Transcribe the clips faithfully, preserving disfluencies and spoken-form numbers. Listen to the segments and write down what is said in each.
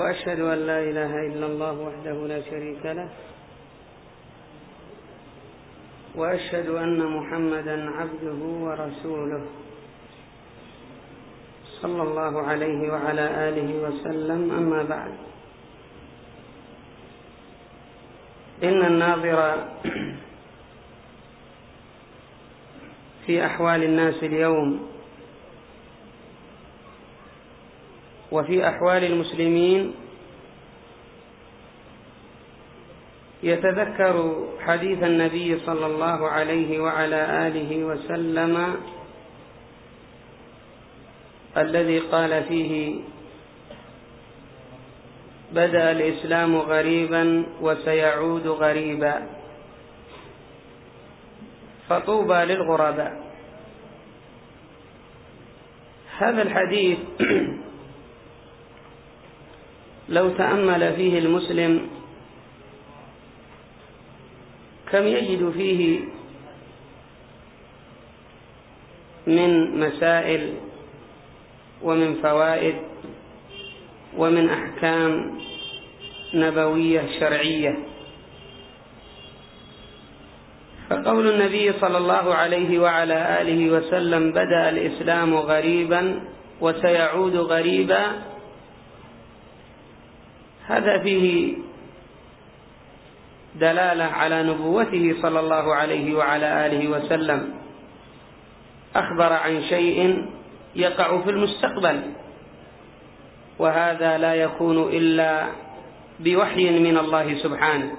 وأشهد أن لا إله إلا الله وحده لا شريك له، وأشهد أن محمدا عبده ورسوله صلى الله عليه وعلى آله وسلم. أما بعد، إن الناظر في أحوال الناس اليوم وفي أحوال المسلمين يتذكر حديث النبي صلى الله عليه وعلى آله وسلم الذي قال فيه: بدأ الإسلام غريبا وسيعود غريبا، فطوبى للغرباء. هذا الحديث لو تأمل فيه المسلم كم يجد فيه من مسائل ومن فوائد ومن أحكام نبوية شرعية. فقول النبي صلى الله عليه وعلى آله وسلم: بدأ الإسلام غريبا وسيعود غريبا، هذا فيه دلالة على نبوته صلى الله عليه وعلى آله وسلم، أخبر عن شيء يقع في المستقبل، وهذا لا يكون إلا بوحي من الله سبحانه.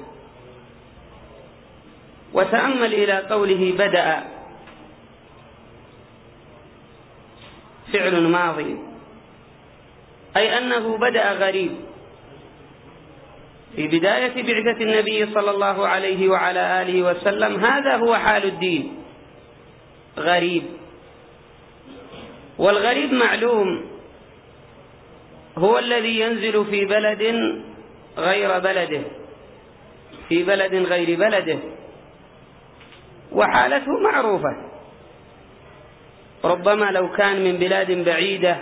وتأمل إلى قوله بدأ، فعل ماضي، أي أنه بدأ غريب. في بداية بعثة النبي صلى الله عليه وعلى آله وسلم هذا هو حال الدين، غريب. والغريب معلوم هو الذي ينزل في بلد غير بلده، في بلد غير بلده، وحالته معروفة. ربما لو كان من بلاد بعيدة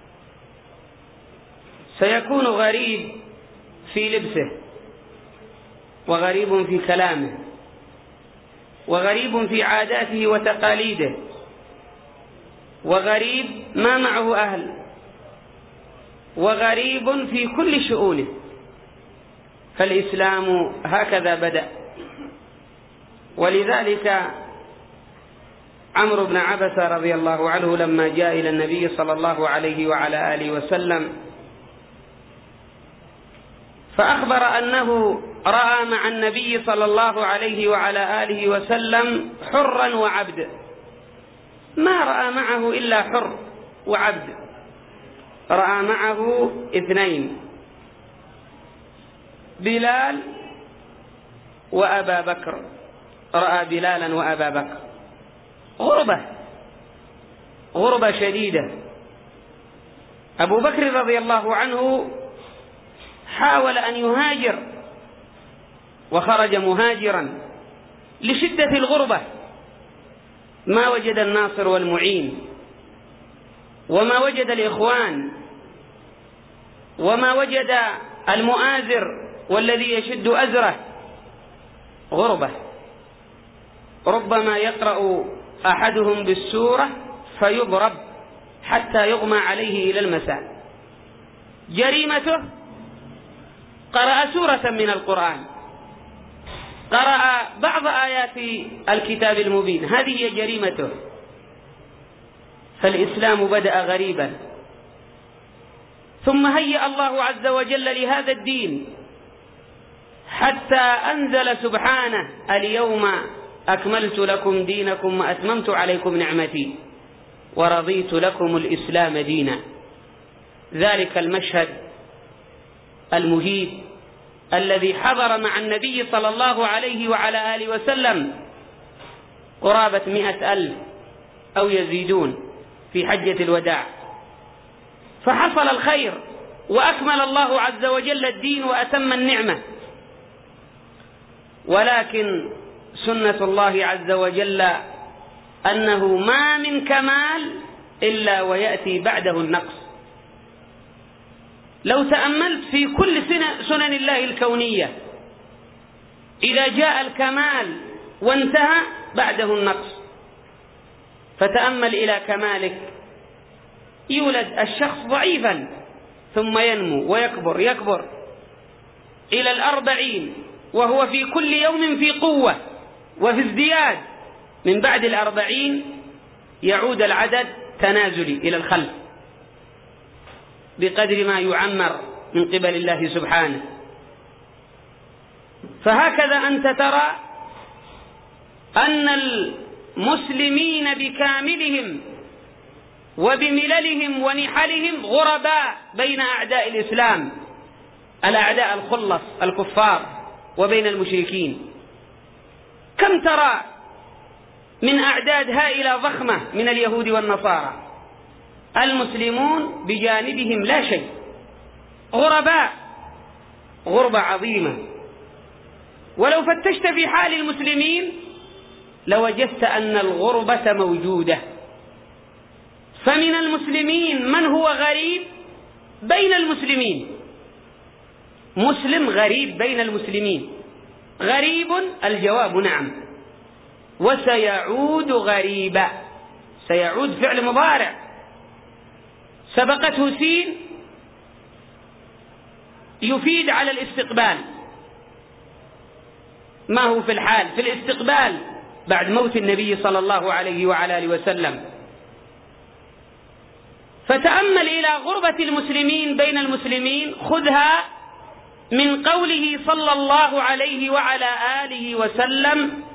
سيكون غريب في لبسه، وغريب في كلامه، وغريب في عاداته وتقاليده، وغريب ما معه أهل، وغريب في كل شؤونه. فالإسلام هكذا بدأ. ولذلك عمرو بن عبسة رضي الله عنه لما جاء إلى النبي صلى الله عليه وعلى آله وسلم فأخبر أنه رأى مع النبي صلى الله عليه وعلى آله وسلم حرا وعبد، ما رأى معه إلا حر وعبد، رأى معه اثنين: بلال وأبا بكر، رأى بلالا وأبا بكر. غربة، غربة شديدة. أبو بكر رضي الله عنه حاول أن يهاجر وخرج مهاجرا لشدة الغربة، ما وجد الناصر والمعين، وما وجد الإخوان، وما وجد المؤازر والذي يشد أزره. غربة. ربما يقرأ أحدهم بالسورة فيضرب حتى يغمى عليه إلى المساء. جريمته قرأ سورة من القرآن، قرأ بعض آيات الكتاب المبين، هذه هي جريمته. فالإسلام بدأ غريبا، ثم هيأ الله عز وجل لهذا الدين حتى أنزل سبحانه: اليوم أكملت لكم دينكم وأتممت عليكم نعمتي ورضيت لكم الإسلام دينا. ذلك المشهد المهيب الذي حضر مع النبي صلى الله عليه وعلى آله وسلم قرابة مئة ألف أو يزيدون في حجة الوداع، فحصل الخير وأكمل الله عز وجل الدين وأتم النعمة. ولكن سنة الله عز وجل أنه ما من كمال إلا ويأتي بعده النقص. لو تأملت في كل سنن الله الكونية، إذا جاء الكمال وانتهى بعده النقص، فتأمل إلى كمالك، يولد الشخص ضعيفا ثم ينمو ويكبر يكبر إلى الأربعين وهو في كل يوم في قوة وفي ازدياد، من بعد الأربعين يعود العدد تنازلي إلى الخلف بقدر ما يعمر من قبل الله سبحانه. فهكذا أنت ترى أن المسلمين بكاملهم وبمللهم ونحلهم غرباء بين أعداء الإسلام، الأعداء الخلص الكفار، وبين المشركين. كم ترى من أعداد هائلة ضخمة من اليهود والنصارى، المسلمون بجانبهم لا شيء، غرباء، غربة عظيمة. ولو فتشت في حال المسلمين لوجدت أن الغربة موجودة. فمن المسلمين من هو غريب بين المسلمين، مسلم غريب بين المسلمين. غريب الجواب نعم، وسيعود غريبا، سيعود فعل مضارع سبقته سين يفيد على الاستقبال. ما هو في الحال؟ في الاستقبال بعد موت النبي صلى الله عليه وعلى آله وسلم. فتأمل إلى غربة المسلمين بين المسلمين، خذها من قوله صلى الله عليه وعلى آله وسلم: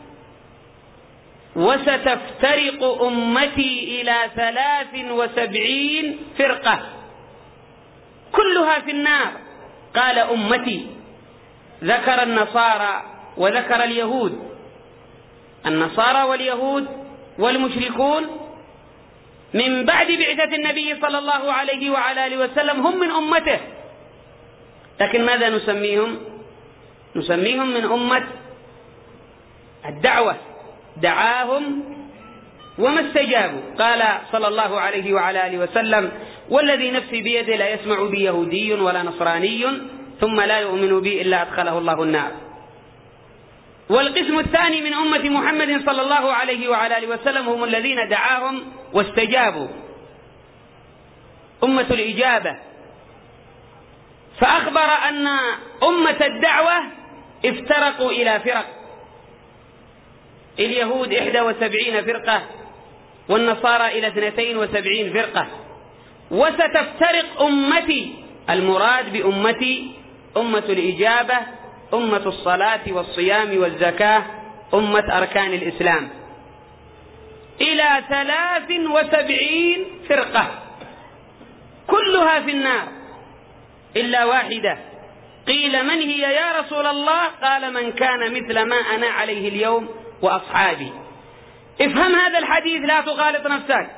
وستفترق أمتي إلى ثلاث وسبعين فرقة كلها في النار. قال أمتي، ذكر النصارى وذكر اليهود، النصارى واليهود والمشركون من بعد بعثة النبي صلى الله عليه وعلى آله وسلم هم من أمته، لكن ماذا نسميهم؟ نسميهم من أمة الدعوة، دعاهم وما استجابوا. قال صلى الله عليه وعلى آله وسلم: والذي نفسي بيده لا يسمع بي يهودي ولا نصراني ثم لا يؤمن بي إلا أدخله الله النار. والقسم الثاني من أمة محمد صلى الله عليه وعلى آله وسلم هم الذين دعاهم واستجابوا، أمة الإجابة. فأخبر أن أمة الدعوة افترقوا إلى فرق، اليهود إحدى وسبعين فرقة والنصارى إلى اثنتين وسبعين فرقة. وستفترق أمتي، المراد بأمتي أمة الإجابة، أمة الصلاة والصيام والزكاة، أمة أركان الإسلام، إلى ثلاث وسبعين فرقة كلها في النار إلا واحدة. قيل: من هي يا رسول الله؟ قال: من كان مثل ما أنا عليه اليوم وأصحابي. افهم هذا الحديث، لا تغالط نفسك،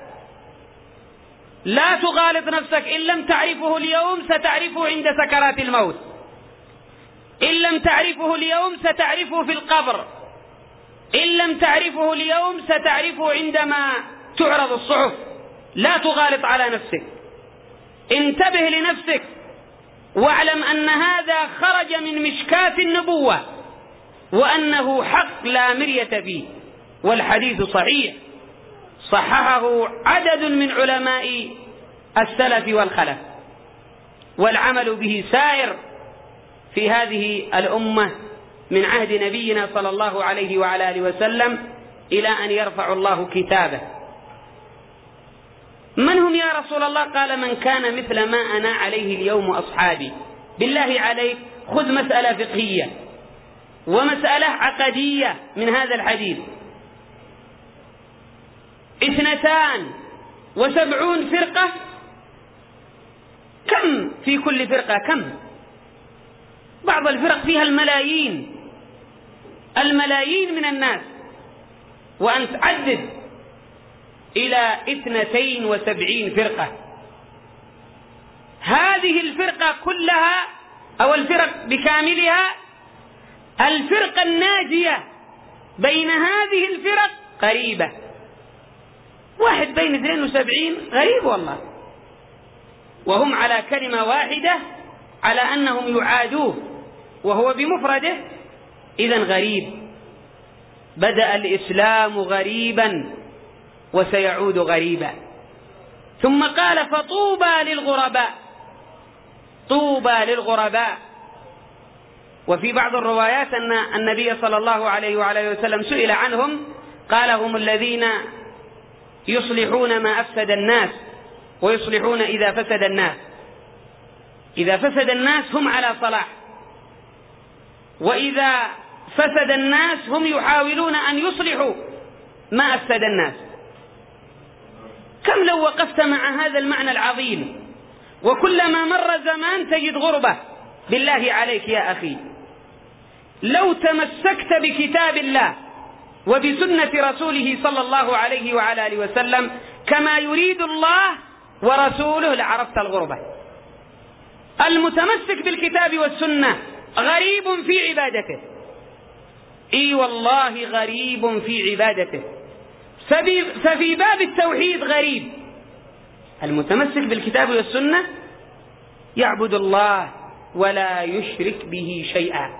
لا تغالط نفسك. إن لم تعرفه اليوم ستعرفه عند سكرات الموت، إن لم تعرفه اليوم ستعرفه في القبر، إن لم تعرفه اليوم ستعرفه عندما تعرض الصحف. لا تغالط على نفسك، انتبه لنفسك، واعلم أن هذا خرج من مشكاة النبوة، وأنه حق لا مرية فيه، والحديث صحيح صححه عدد من علماء السلف والخلف، والعمل به سائر في هذه الأمة من عهد نبينا صلى الله عليه وعلى آله وسلم إلى أن يرفع الله كتابه. من هم يا رسول الله؟ قال: من كان مثل ما أنا عليه اليوم أصحابي. بالله عليك خذ مسألة فقهية ومسألة عقدية من هذا الحديث. اثنتان وسبعون فرقة، كم في كل فرقة؟ كم؟ بعض الفرق فيها الملايين، الملايين من الناس، وأن تعدد إلى اثنتين وسبعين فرقة. هذه الفرقة كلها أو الفرق بكاملها، الفرقة الناجية بين هذه الفرق قريبة. واحد بين اثنين وسبعين غريب والله، وهم على كلمة واحدة على أنهم يعادوه وهو بمفرده إذن غريب. بدأ الإسلام غريبا وسيعود غريبا. ثم قال فطوبى للغرباء، طوبى للغرباء. وفي بعض الروايات أن النبي صلى الله عليه وعلى وسلم سئل عنهم قال هم الذين يصلحون ما أفسد الناس ويصلحون إذا فسد الناس. إذا فسد الناس هم على صلاح، وإذا فسد الناس هم يحاولون أن يصلحوا ما أفسد الناس. كم لو وقفت مع هذا المعنى العظيم وكلما مر زمان تجد غربة، بالله عليك يا أخي لو تمسكت بكتاب الله وبسنة رسوله صلى الله عليه وعلى آله وسلم كما يريد الله ورسوله لعرفت الغربة. المتمسك بالكتاب والسنة غريب في عبادته، اي والله غريب في عبادته. ففي باب التوحيد غريب. المتمسك بالكتاب والسنة يعبد الله ولا يشرك به شيئا.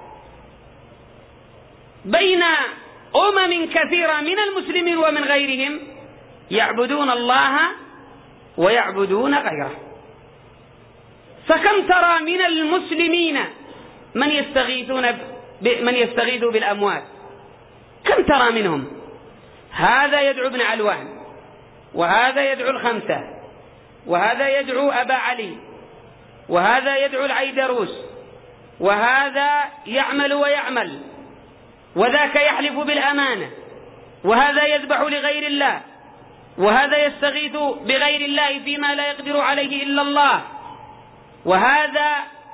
بين أمم كثيرة من المسلمين ومن غيرهم يعبدون الله ويعبدون غيره. فكم ترى من المسلمين من يستغيثون من يستغيث بالأموات؟ كم ترى منهم؟ هذا يدعو ابن علوان، وهذا يدعو الخمسة، وهذا يدعو أبا علي، وهذا يدعو العيدروس، وهذا يعمل ويعمل، وذاك يحلف بالأمانة، وهذا يذبح لغير الله، وهذا يستغيث بغير الله فيما لا يقدر عليه إلا الله، وهذا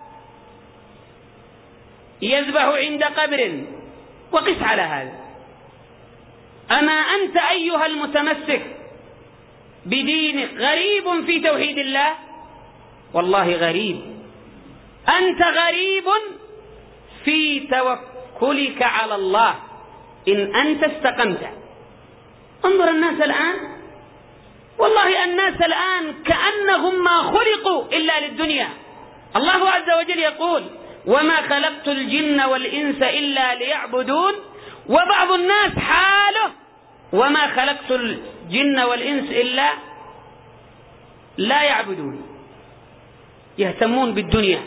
يذبح عند قبر. وقس على هذا. أما أنت أيها المتمسك بدينك غريب في توحيد الله؟ والله غريب. أنت غريب في توكلك على الله إن أنت استقمت. انظر الناس الآن، والله الناس الآن كأنهم ما خلقوا إلا للدنيا. الله عز وجل يقول وما خلقت الجن والإنس إلا ليعبدون، وبعض الناس حاله وما خلقت الجن والإنس إلا لا يعبدون، يهتمون بالدنيا.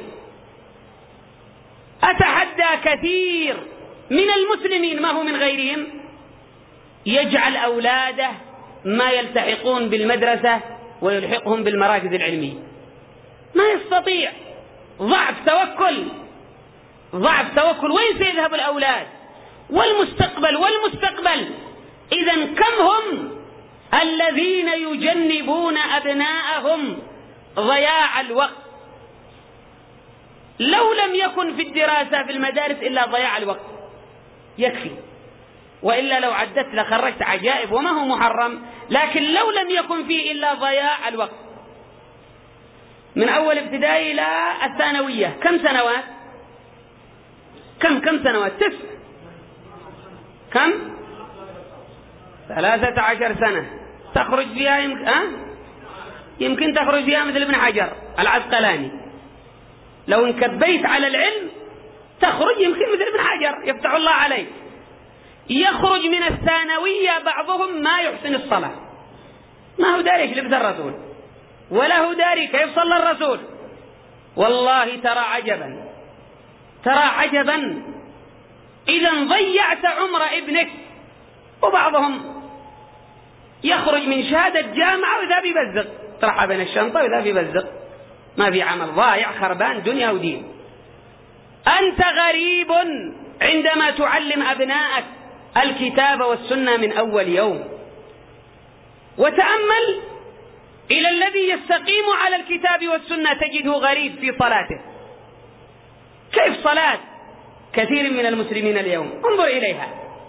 أتحدى كثير من المسلمين ما هو من غيرهم يجعل أولاده ما يلتحقون بالمدرسة ويلحقهم بالمراكز العلمية، ما يستطيع. ضعف توكل، ضعف توكل. وين سيذهب الأولاد والمستقبل والمستقبل؟ إذن كم هم الذين يجنبون أبناءهم ضياع الوقت؟ لو لم يكن في الدراسة في المدارس إلا ضياع الوقت يكفي، وإلا لو عدت لخرجت عجائب وما هو محرم، لكن لو لم يكن فيه إلا ضياع الوقت. من أول ابتدائي إلى الثانوية كم سنوات؟ كم كم سنوات؟ تسع. كم؟ ثلاثة عشر سنة. تخرج فيها يمكن, أه؟ يمكن تخرج فيها مثل ابن حجر العسقلاني، لو انكبيت على العلم تخرج يمكن مثل ابن حجر يفتح الله عليك. يخرج من الثانوية بعضهم ما يحسن الصلاة، ما هو داري ايش لبس الرسول، ولا هو داري كيف صلى الرسول. والله ترى عجبا، ترى عجبا. إذا ضيعت عمر ابنك. وبعضهم يخرج من شهادة جامعة وإذا بيبزق، طرحها بين الشنطة وإذا بيبزق، ما في عمل، ضايع خربان دنيا ودين. أنت غريب عندما تعلم أبنائك الكتاب والسنة من أول يوم. وتأمل إلى الذي يستقيم على الكتاب والسنة تجده غريب في صلاته. كيف صلاة كثير من المسلمين اليوم؟ انظر إليها،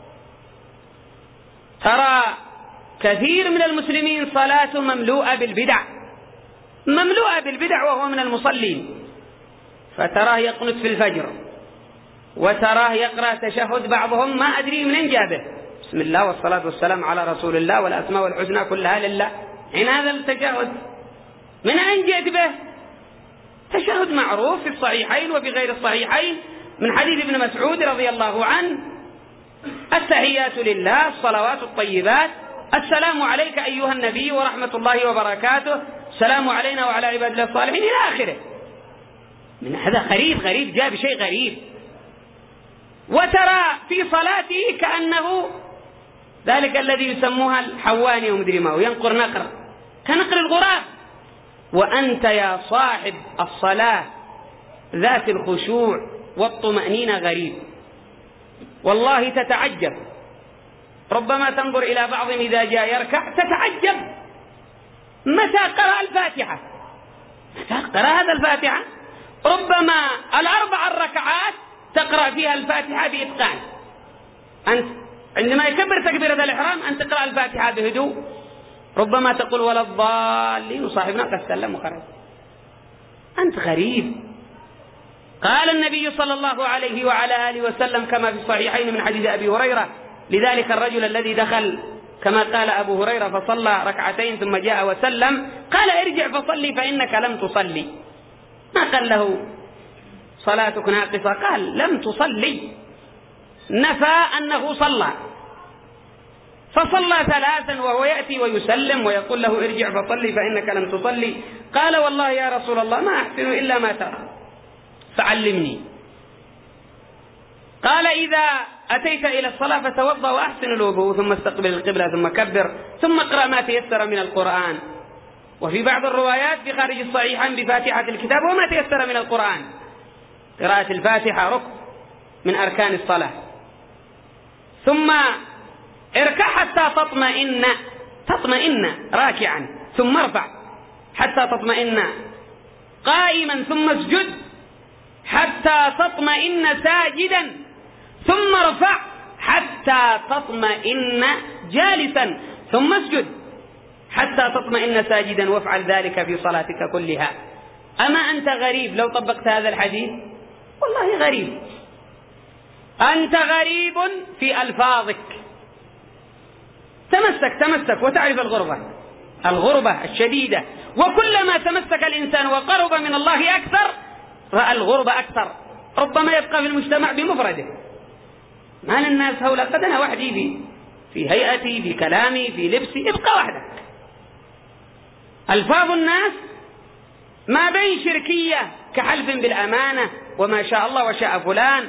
ترى كثير من المسلمين صلاة مملوءة بالبدع، مملوءة بالبدع وهو من المصلين. فتراه يقنت في الفجر، وتراه يقرأ تشهد بعضهم ما أدري منين جابه، بسم الله والصلاة والسلام على رسول الله والأسماء والحسنى كلها لله. عن هذا التشهد من أين جئت به؟ تشهد معروف في الصحيحين وفي غير الصحيحين من حديث ابن مسعود رضي الله عنه: التحيات لله، الصلوات الطيبات، السلام عليك أيها النبي ورحمة الله وبركاته، السلام علينا وعلى عباد الله الصالحين، إلى آخره. من هذا غريب غريب، جاء بشيء غريب. وترى في صلاته كأنه ذلك الذي يسموها الحواني ومدري ما، وينقر نقر كنقر الغراب. وأنت يا صاحب الصلاة ذات الخشوع والطمأنينة غريب، والله تتعجب. ربما تنظر إلى بعضهم إذا جاء يركع تتعجب متى قرأ الفاتحة، متى قرأ هذا الفاتحة. ربما الأربع الركعات تقرأ فيها الفاتحة بإتقان، أنت عندما يكبر تكبيرة الإحرام أن تقرأ الفاتحة بهدوء، ربما تقول ولا الضالين وصاحبنا قد سلم وخرج. أنت غريب. قال النبي صلى الله عليه وعلى آله وسلم كما في الصحيحين من حديث أبي هريرة لذلك الرجل الذي دخل كما قال أبو هريرة فصلى ركعتين ثم جاء وسلم، قال ارجع فصلي فإنك لم تصلي. ما قال له صلاتك ناقصة، قال لم تصلي، نفى أنه صلى. فصلى ثلاثا وهو يأتي ويسلم ويقول له ارجع فصلي فإنك لم تصلي. قال والله يا رسول الله ما أحسن إلا ما ترى فعلمني. قال إذا أتيت إلى الصلاة فتوضأ وأحسن الوضوء ثم استقبل القبلة ثم كبر ثم اقرأ ما تيسر من القرآن. وفي بعض الروايات في خارج الصحيحين بفاتحة الكتاب وما تيسر من القرآن. قراءة الفاتحة ركن من أركان الصلاة. ثم اركع حتى تطمئن، تطمئن راكعا، ثم ارفع حتى تطمئن قائما، ثم اسجد حتى تطمئن ساجدا، ثم ارفع حتى تطمئن جالسا، ثم اسجد حتى تطمئن ساجدا، وافعل ذلك في صلاتك كلها. أما أنت غريب لو طبقت هذا الحديث؟ والله غريب. أنت غريب في ألفاظك. تمسك تمسك وتعرف الغربة، الغربة الشديدة. وكلما تمسك الإنسان وقرب من الله أكثر رأى الغربة أكثر. ربما يبقى في المجتمع بمفرده، ما للناس هؤلاء قد أنا وحدي في في هيئتي في كلامي في لبسي، ابقى وحدك. ألفاظ الناس ما بين شركية كحلف بالأمانة وما شاء الله وشاء فلان،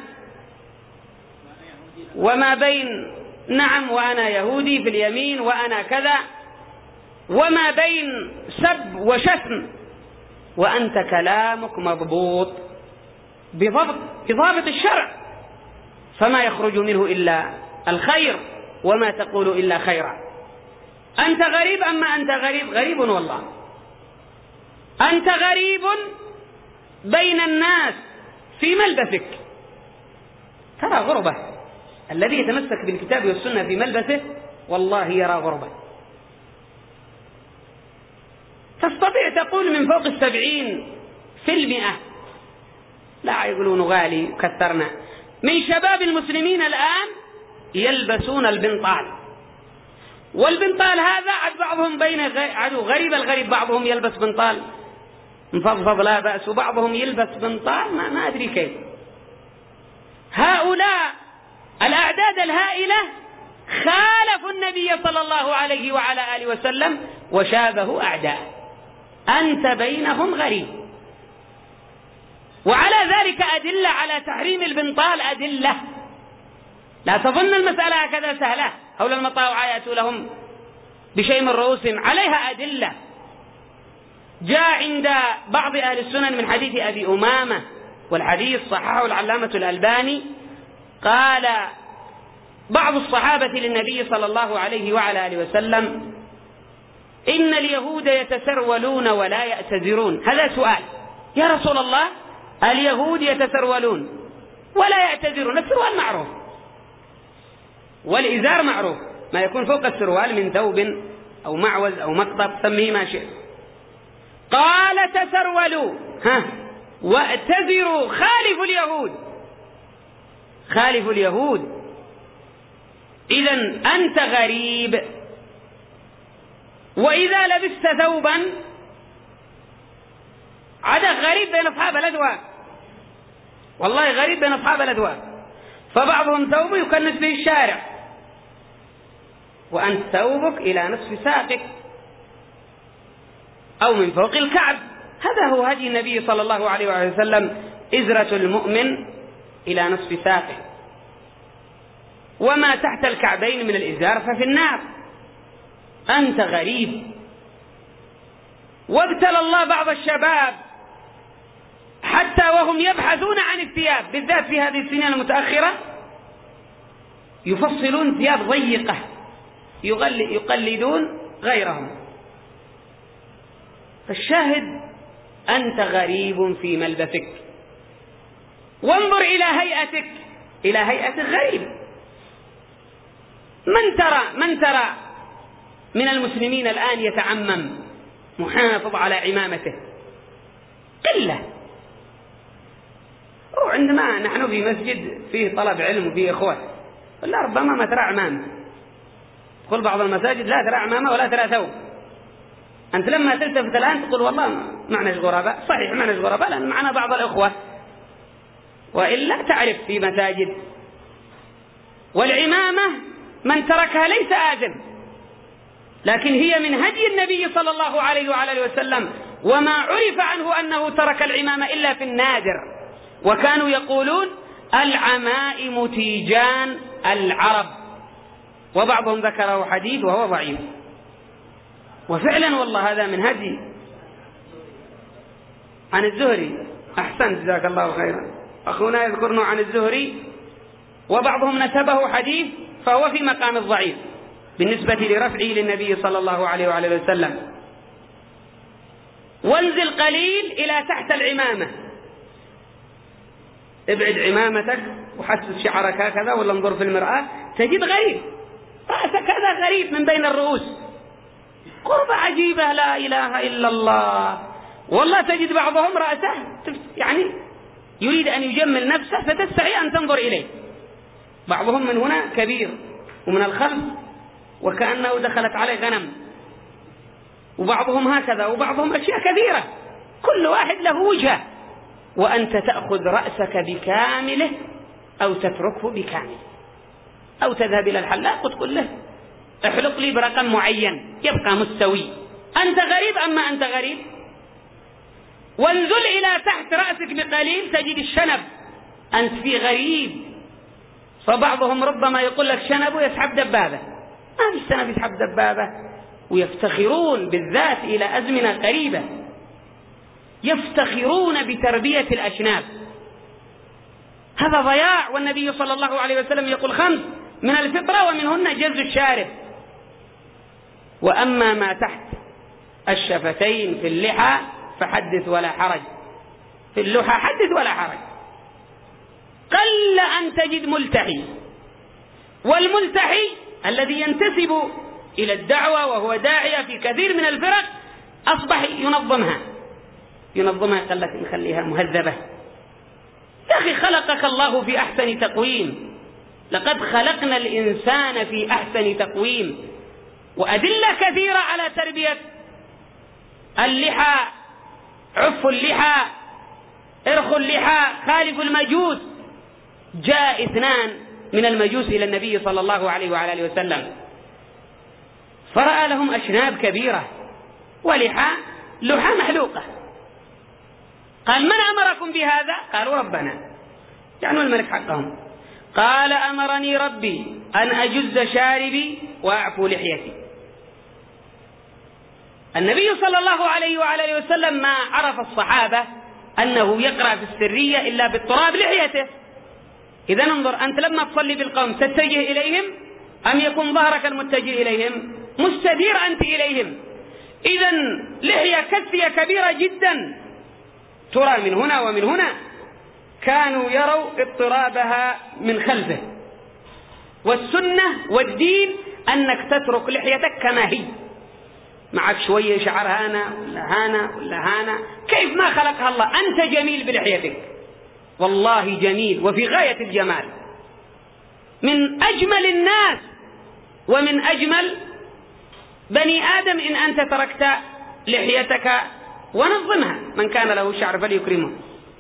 وما بين نعم وأنا يهودي في اليمين وأنا كذا، وما بين سب وشتم، وأنت كلامك مضبوط بضبط بضابط الشرع، فما يخرج منه إلا الخير وما تقول إلا خيرا. أنت غريب. أما أنت غريب غريب والله. أنت غريب بين الناس في ملبسك، ترى غربة. الذي يتمسك بالكتاب والسنة في ملبسه والله يرى غربة. تستطيع تقول من فوق السبعين في المئة، لا يقولون غالي كثرنا، من شباب المسلمين الآن يلبسون البنطال. والبنطال هذا عد بعضهم بين عدو غريب الغريب، بعضهم يلبس بنطال مفضفض لا بأس، وبعضهم يلبس بنطال ما, ما أدري كيف. هؤلاء الأعداد الهائلة خالفوا النبي صلى الله عليه وعلى آله وسلم وشابهوا أعداء. أنت بينهم غريب. وعلى ذلك أدلة على تحريم البنطال، أدلة. لا تظن المسألة هكذا سهلة، حول المطاوع يأتوا لهم بشيء من رؤوسهم، عليها أدلة. جاء عند بعض أهل السنن من حديث أبي أمامة، والحديث صححه العلامة الألباني، قال بعض الصحابة للنبي صلى الله عليه وعلى آله وسلم: إن اليهود يتسرولون ولا يأتذرون. هذا سؤال: يا رسول الله اليهود يتسرولون ولا يأتذرون، السروال معروف والإزار معروف، ما يكون فوق السروال من ثوب أو معوز أو مقطب سميه ما شئت. قال تسرولوا ها وأتذروا، خالفوا اليهود، خالفوا اليهود. إذن أنت غريب. وإذا لبست ثوبا عادة غريب بين أصحاب الأذواق، والله غريب بين أصحاب الأذواق. فبعضهم ثوبه يكنس به الشارع، وأنت ثوبك إلى نصف ساقك أو من فوق الكعب. هذا هو هدي النبي صلى الله عليه وسلم، إزرة المؤمن إلى نصف ساقه، وما تحت الكعبين من الإزار ففي النار. أنت غريب. وابتلى الله بعض الشباب حتى وهم يبحثون عن الثياب، بالذات في هذه السنين المتأخرة، يفصلون ثياب ضيقة يقلدون غيرهم. فالشاهد أنت غريب في ملبسك، وانظر إلى هيئتك، إلى هيئة غريب. من ترى من ترى من المسلمين الآن يتعمم محافظ على عمامته؟ قلة. وعندما نحن في مسجد فيه طلب علم وفيه إخوة، لا ربما ما ترى عمامة. تقول بعض المساجد لا ترى عمامة ولا ترى ثوب. أنت لما تلتفت الآن تقول والله معناش غرباء، صحيح معناش غرباء لأن معنا بعض الإخوة، وإلا تعرف في مساجد. والعمامة من تركها ليس آثم، لكن هي من هدي النبي صلى الله عليه وعلى وسلم، وما عرف عنه أنه ترك العمامة إلا في النادر. وكانوا يقولون العمائم تيجان العرب، وبعضهم ذكره حديث وهو ضعيف. وفعلا والله هذا من هدي. عن الزهري، أحسنت جزاك الله خيرا، أخونا يذكرنا عن الزهري، وبعضهم نسبه حديث فهو في مقام الضعيف بالنسبة لرفعه للنبي صلى الله عليه وعلى وسلم. وانزل قليل إلى تحت العمامة، ابعد عمامتك وحسس شعرك هكذا، ولا انظر في المرآة تجد غريب، رأسك هذا غريب من بين الرؤوس، قربة عجيبة لا إله إلا الله. والله تجد بعضهم رأسه يعني يريد أن يجمل نفسه فتستحي أن تنظر إليه. بعضهم من هنا كبير ومن الخلف وكأنه دخلت عليه غنم، وبعضهم هكذا، وبعضهم أشياء كثيرة، كل واحد له وجهه. وأنت تأخذ رأسك بكامله أو تتركه بكامله، أو تذهب إلى الحلاق وتقول له احلق لي برقم معين يبقى مستوي. أنت غريب أما أنت غريب. وانزل إلى تحت رأسك بقليل تجد الشنب، أنت في غريب. فبعضهم ربما يقول لك شنب ويسحب دبابة، ما في شنب يسحب دبابة. ويفتخرون بالذات إلى أزمنة قريبة، يفتخرون بتربية الأشناب. هذا ضياع. والنبي صلى الله عليه وسلم يقول خمس من الفطرة ومنهن جز الشارب. وأما ما تحت الشفتين في اللحى فحدث ولا حرج، في اللحى حدث ولا حرج. قل أن تجد ملتحي، والملتحي الذي ينتسب إلى الدعوة وهو داعية في كثير من الفرق أصبح ينظمها ينظمها قال لك نخليها مهذبة. يا أخي خلقك الله في أحسن تقويم، لقد خلقنا الإنسان في أحسن تقويم. وأدلة كثيرة على تربية اللحى، عف اللحى، ارخوا اللحى، خالف المجوس. جاء اثنان من المجوس إلى النبي صلى الله عليه وعلى وسلم، فرأى لهم أشناب كبيرة ولحى لحى محلوقة. قال من أمركم بهذا؟ قالوا ربنا، يعني الملك حقهم. قال أمرني ربي أن أجز شاربي وأعفو لحيتي. النبي صلى الله عليه وعلى وسلم ما عرف الصحابة أنه يقرأ في السرية إلا بالتراب لحيته. إذا انظر، أنت لما تصلي بالقوم تتجه إليهم أم يكون ظهرك المتجه إليهم؟ مستدير أنت إليهم. إذا لحية كثية كبيرة جدا ترى من هنا ومن هنا. كانوا يروا اضطرابها من خلفه. والسنة والدين أنك تترك لحيتك كما هي، معك شوية شعر هانا ولا هانا ولا هانا، كيف ما خلقها الله. أنت جميل بلحيتك، والله جميل وفي غاية الجمال، من أجمل الناس ومن أجمل بني آدم إن أنت تركت لحيتك ونظمها. من كان له شعر فليكرمه.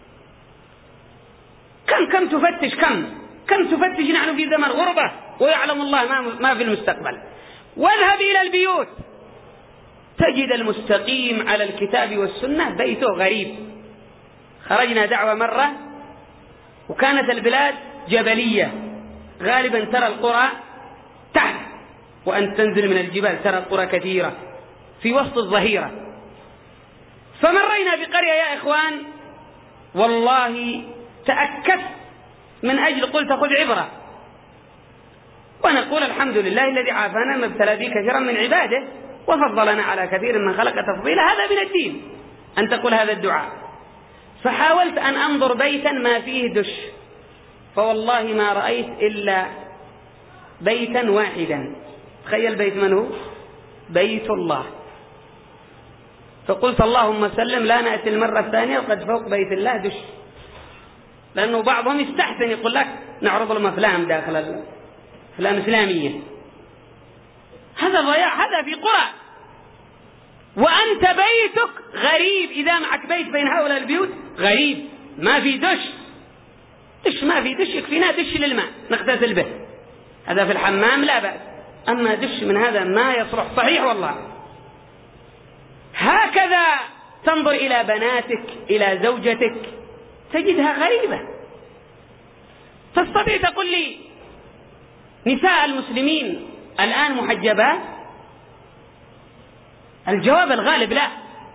كم كم تفتش كم كم تفتش نحن في زمن غربة ويعلم الله ما, ما في المستقبل. واذهب إلى البيوت تجد المستقيم على الكتاب والسنة بيته غريب. خرجنا دعوة مرة وكانت البلاد جبلية، غالبا ترى القرى تحت، وأن تنزل من الجبال ترى القرى كثيرة في وسط الظهيرة. فمرينا بقرية يا إخوان والله تأكدت من أجل قلت خذ عبرة، ونقول الحمد لله الذي عافانا ما ابتلى به كثيرا من عباده وفضلنا على كثير من خلق تفضيلا. هذا من الدين أن تقول هذا الدعاء. فحاولت أن أنظر بيتا ما فيه دش، فوالله ما رأيت إلا بيتا واحدا. تخيل بيت من هو؟ بيت الله. فقلت اللهم سلم لا نأتي المرة الثانية وقد فوق بيت الله دش، لأنه بعضهم يستحسن يقول لك نعرض لهم أفلام داخل أفلام إسلامية. هذا ضياع، هذا في قرى، وأنت بيتك غريب. إذا معك بيت بين هؤلاء البيوت غريب ما في دش، دش ما في دش، يكفينا دش للماء نغتسل به، هذا في الحمام لا بأس، أما دش من هذا ما يصلح. صحيح والله. هكذا تنظر إلى بناتك إلى زوجتك تجدها غريبة. تستطيع تقول لي نساء المسلمين الآن محجبات؟ الجواب الغالب لا.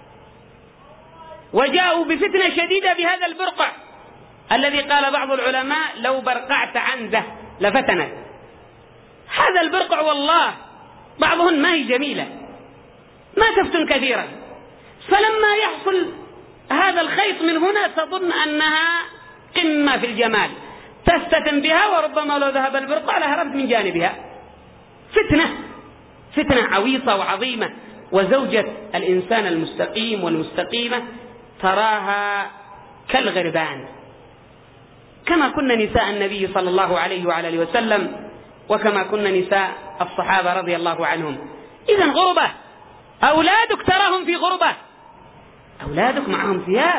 وجاءوا بفتنة شديدة بهذا البرقع الذي قال بعض العلماء لو برقعت عنده لفتنت. هذا البرقع والله بعضهن ما هي جميلة، ما تفتن كثيرا، فلما يحصل هذا الخيط من هنا تظن أنها قمة في الجمال، تستتم بها، وربما لو ذهب البرقع لهربت من جانبها. فتنة فتنة عويصة وعظيمة. وزوجة الإنسان المستقيم والمستقيمة تراها كالغربان، كما كنا نساء النبي صلى الله عليه وعلى آله وسلم، وكما كنا نساء الصحابة رضي الله عنهم. إذن غربة. أولادك تراهم في غربة، أولادك معهم ثياب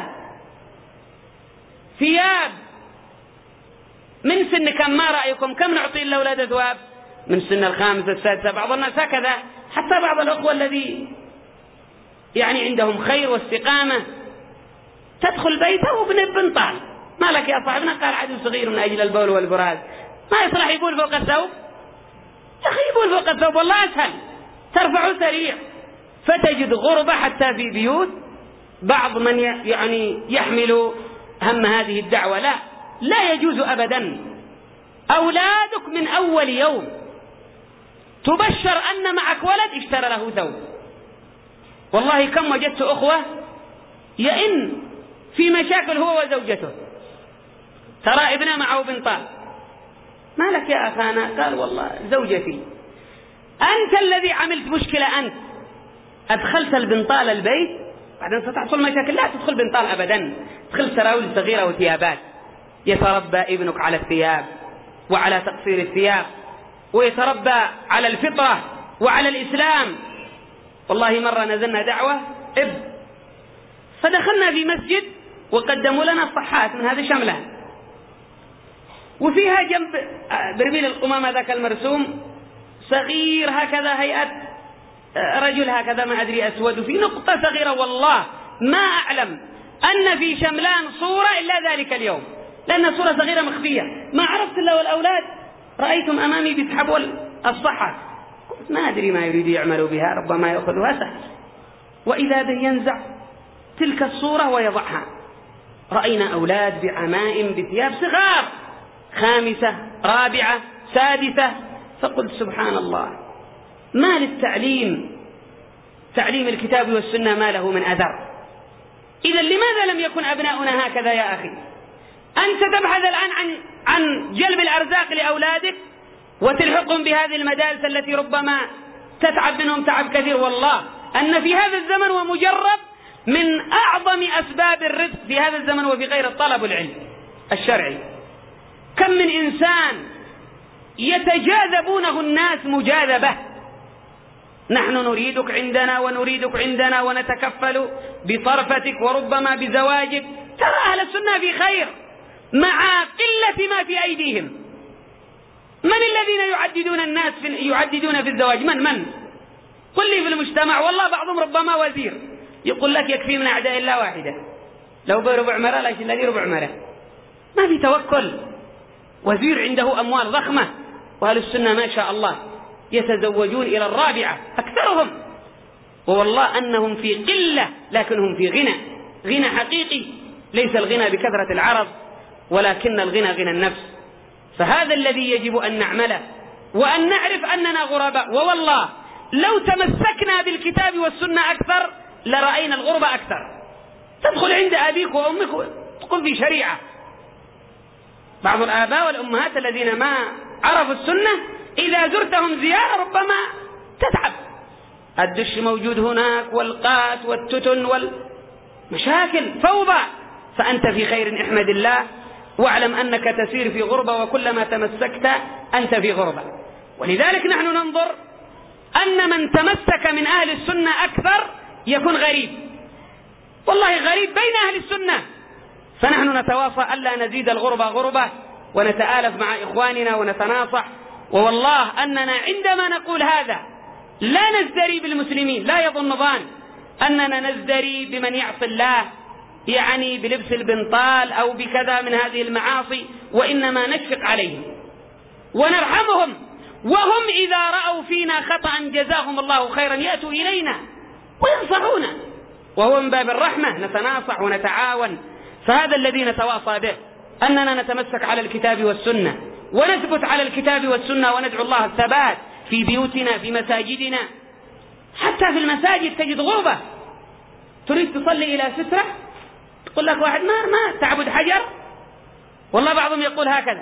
ثياب من سن كم؟ ما رأيكم كم نعطي الأولاد ثواب؟ من سن الخامسة السادسة، بعض الناس هكذا، حتى بعض الأخوة الذي يعني عندهم خير واستقامة تدخل بيته وابن بنطال، ما لك يا صاحبنا؟ قال عدو صغير من أجل البول والبراز، ما يصلح يقول فوق الثوب؟ يا أخي يقول فوق الثوب والله أسهل، ترفعه سريع. فتجد غربة حتى في بيوت بعض من يعني يحمل هم هذه الدعوة. لا لا يجوز أبدا. أولادك من أول يوم تبشر أن معك ولد اشترى له ثوب. والله كم وجدت أخوة يئن في مشاكل هو وزوجته، ترى ابنه معه بنطال، ما لك يا أخانا؟ قال والله زوجتي. أنت الذي عملت مشكلة، أنت أدخلت البنطال البيت، بعدين ستحصل مشاكل. لا تدخل بنطال أبدا، تدخل سراويل صغيرة وثيابات. يتربى ابنك على الثياب وعلى تقصير الثياب، ويتربى على الفطرة وعلى الإسلام. والله مرة نزلنا دعوة إب، فدخلنا في مسجد وقدموا لنا صحات من هذا شملان، وفيها جنب برميل القمامة ذاك المرسوم صغير هكذا، هيئة رجل هكذا ما أدري أسود، وفي نقطة صغيرة. والله ما أعلم أن في شملان صورة إلا ذلك اليوم، لأن صورة صغيرة مخفية، ما عرفت إلا والأولاد رأيتم أمامي بيسحبوا الصحة، قلت ما أدري ما يريد يعملوا بها، ربما يأخذها سهل. وإذا به ينزع تلك الصورة ويضعها. رأينا أولاد بعمائم بثياب صغار، خامسة رابعة سادسة، فقلت سبحان الله، ما للتعليم تعليم الكتاب والسنة ما له من أثر. إذا لماذا لم يكن أبناؤنا هكذا يا أخي؟ أنت تبحث الآن عن عن جلب الأرزاق لأولادك وتلحقهم بهذه المدارس التي ربما تتعب منهم تعب كثير. والله أن في هذا الزمن ومجرب من أعظم أسباب الرزق في هذا الزمن وفي غير الطلب العلم الشرعي. كم من إنسان يتجاذبونه الناس مجاذبة، نحن نريدك عندنا ونريدك عندنا ونتكفل بطرفتك وربما بزواجك. ترى أهل السنة في خير مع قلة ما في أيديهم. من الذين يعددون الناس في يعددون في الزواج؟ من من قل لي في المجتمع. والله بعضهم ربما وزير يقول لك يكفي من أعداء الله واحدة، لو بربع مرة لا يشيل لي ربع مرة. ما في توكل. وزير عنده أموال ضخمة، وأهل السنة ما شاء الله يتزوجون إلى الرابعة أكثرهم، ووالله أنهم في قلة لكنهم في غنى، غنى حقيقي. ليس الغنى بكثرة العرض ولكن الغنى غنى النفس. فهذا الذي يجب أن نعمله، وأن نعرف أننا غرباء. ووالله لو تمسكنا بالكتاب والسنة أكثر لرأينا الغربة أكثر. تدخل عند أبيك وأمك تقوم في شريعة. بعض الآباء والأمهات الذين ما عرفوا السنة إذا زرتهم زيارة ربما تتعب. الدش موجود هناك والقات والتتن والمشاكل فوضى. فأنت في خير، احمد الله واعلم أنك تسير في غربة، وكلما تمسكت أنت في غربة. ولذلك نحن ننظر أن من تمسك من أهل السنة أكثر يكون غريب، والله غريب بين أهل السنة. فنحن نتواصى ألا نزيد الغربة غربة، ونتآلف مع إخواننا ونتناصح. ووالله أننا عندما نقول هذا لا نزدري بالمسلمين، لا يظن ظان أننا نزدري بمن يعصي الله، يعني بلبس البنطال أو بكذا من هذه المعاصي، وإنما نشفق عليهم ونرحمهم. وهم إذا رأوا فينا خطأ جزاهم الله خيرا يأتوا إلينا وينصحونا، وهو من باب الرحمة نتناصح ونتعاون. فهذا الذي نتواصى به، أننا نتمسك على الكتاب والسنة ونثبت على الكتاب والسنة، وندعو الله الثبات في بيوتنا في مساجدنا. حتى في المساجد تجد غربة، تريد تصلي إلى سترة تقول لك واحد ما ما تعبد حجر، والله بعضهم يقول هكذا.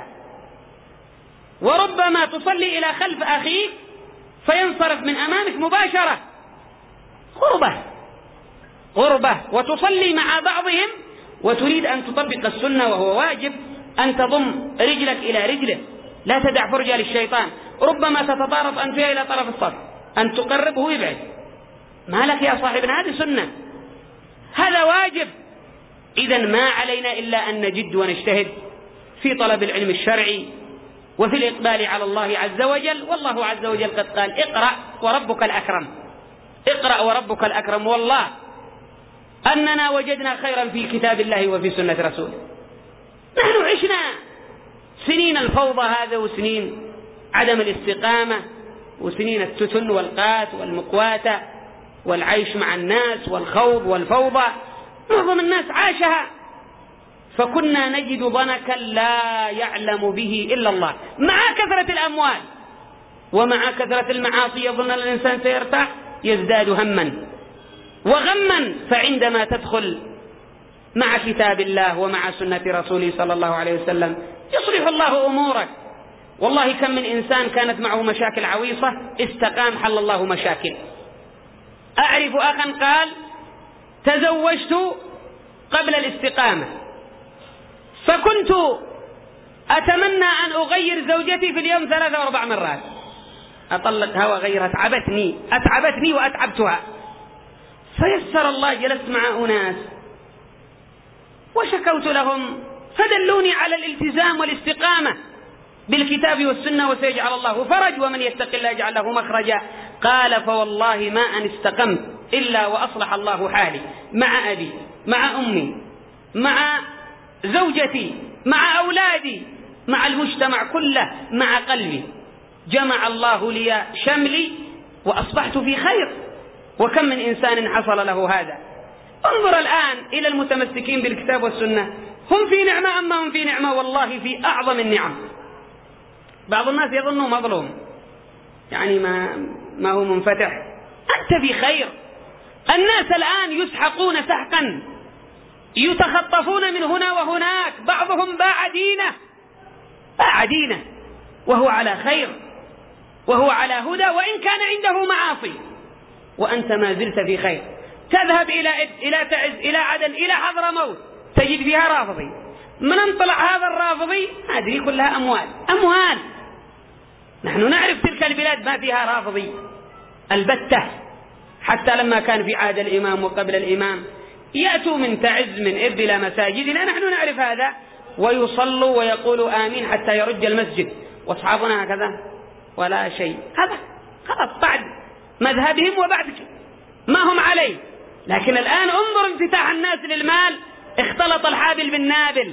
وربما تصلي إلى خلف أخيك فينصرف من أمامك مباشرة. غربة غربة. وتصلي مع بعضهم وتريد أن تطبق السنة، وهو واجب أن تضم رجلك إلى رجله، لا تدع فرجة للشيطان. ربما تتطارف أن فيها إلى طرف الصف، أن تقربه ويبعد. ما لك يا صاحبنا، هذه سنة، هذا واجب. إذن ما علينا إلا أن نجد ونجتهد في طلب العلم الشرعي وفي الإقبال على الله عز وجل. والله عز وجل قد قال اقرأ وربك الأكرم، اقرأ وربك الأكرم. والله أننا وجدنا خيرا في كتاب الله وفي سنة رسوله. نحن عشنا سنين الفوضى هذا، وسنين عدم الاستقامة، وسنين التتن والقات والمقواتة والعيش مع الناس والخوض والفوضى. معظم الناس عاشها، فكنا نجد ضنكا لا يعلم به إلا الله، مع كثرة الأموال ومع كثرة المعاصي. يظن الإنسان سيرتاح، يزداد هما وغما. فعندما تدخل مع كتاب الله ومع سنة رسوله صلى الله عليه وسلم يصلح الله أمورك. والله كم من إنسان كانت معه مشاكل عويصة استقام حل الله مشاكل. أعرف أخا قال تزوجت قبل الاستقامة، فكنت أتمنى أن أغير زوجتي في اليوم ثلاثة وأربع مرات، أطلقها وغيرها، أتعبتني أتعبتني وأتعبتها. فيسر الله، جلست مع أناس وشكوت لهم فدلوني على الالتزام والاستقامة بالكتاب والسنة، وسيجعل الله فرج، ومن يتق الله يجعل له مخرجا. قال فوالله ما أن استقمت إلا وأصلح الله حالي مع أبي مع أمي مع زوجتي مع أولادي مع المجتمع كله مع قلبي. جمع الله لي شملي وأصبحت في خير. وكم من إنسان حصل له هذا. انظر الآن إلى المتمسكين بالكتاب والسنة، هم في نعمة أما هم في نعمة، والله في أعظم النعم. بعض الناس يظنه مظلوم، يعني ما, ما هو منفتح. أنت في خير. الناس الآن يسحقون سحقا، يتخطفون من هنا وهناك، بعضهم باع دينه باع دينه وهو على خير وهو على هدى، وإن كان عنده معاصي، وأنت ما زلت في خير. تذهب إلى إلى تعز إلى عدن إلى حضرموت تجد فيها رافضي. من انطلع هذا الرافضي هذه كلها أموال أموال. نحن نعرف تلك البلاد ما فيها رافضي، البتة، حتى لما كان في عهد الإمام وقبل الإمام يأتوا من تعز من إرب إلى مساجدنا، نحن نعرف هذا، ويصلوا ويقولوا آمين حتى يرج المسجد، وأصحابنا هكذا ولا شيء. هذا خلاص بعد مذهبهم وبعد ما هم عليه. لكن الآن انظر انفتاح الناس للمال، اختلط الحابل بالنابل.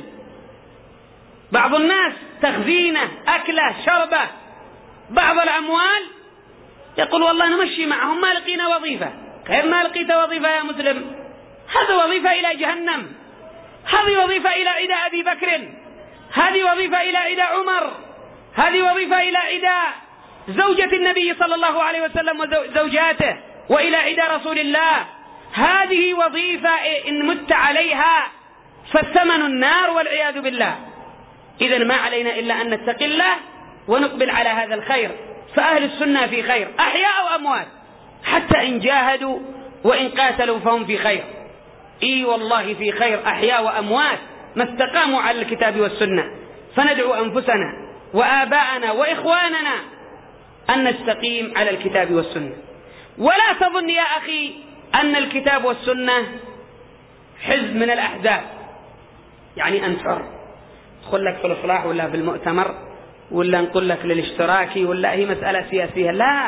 بعض الناس تخزينه أكله شربه بعض الأموال، يقول والله نمشي معهم ما لقينا وظيفة. خير ما لقيت وظيفة يا مسلم، هذه وظيفة إلى جهنم، هذه وظيفة إلى عداء أبي بكر، هذه وظيفة إلى عداء عمر، هذه وظيفة إلى عداء زوجة النبي صلى الله عليه وسلم وزوجاته، وإلى عداء رسول الله. هذه وظيفة إن مت عليها فالثمن النار والعياذ بالله. إذن ما علينا إلا أن نتقي الله ونقبل على هذا الخير. فأهل السنة في خير أحياء وأموات، حتى إن جاهدوا وإن قاتلوا فهم في خير. إي والله في خير أحياء وأموات ما استقاموا على الكتاب والسنة. فندعو أنفسنا وآباءنا وإخواننا أن نستقيم على الكتاب والسنة. ولا تظن يا أخي أن الكتاب والسنة حزب من الأحزاب، يعني أنت حر تدخل لك في الإصلاح ولا في المؤتمر ولا نقول لك للاشتراكي ولا هي مسألة سياسية. لا،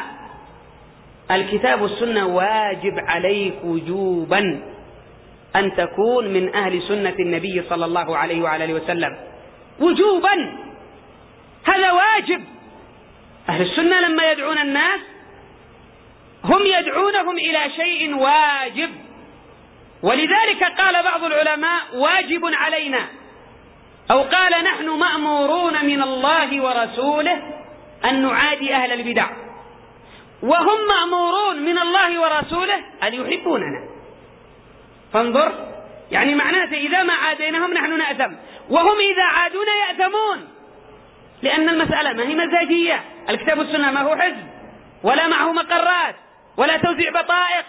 الكتاب والسنة واجب عليك وجوبا أن تكون من أهل سنة النبي صلى الله عليه وعلى آله وسلم وجوبا، هذا واجب. أهل السنة لما يدعون الناس هم يدعونهم إلى شيء واجب، ولذلك قال بعض العلماء واجب علينا، أو قال نحن مأمورون من الله ورسوله أن نعادي أهل البدع، وهم مأمورون من الله ورسوله أن يحبوننا. فانظر، يعني معناته إذا ما عاديناهم نحن نأثم، وهم إذا عادونا يأثمون، لأن المسألة ما هي مزاجية. الكتاب والسنة ما هو حزب ولا معه مقرات ولا توزيع بطائق.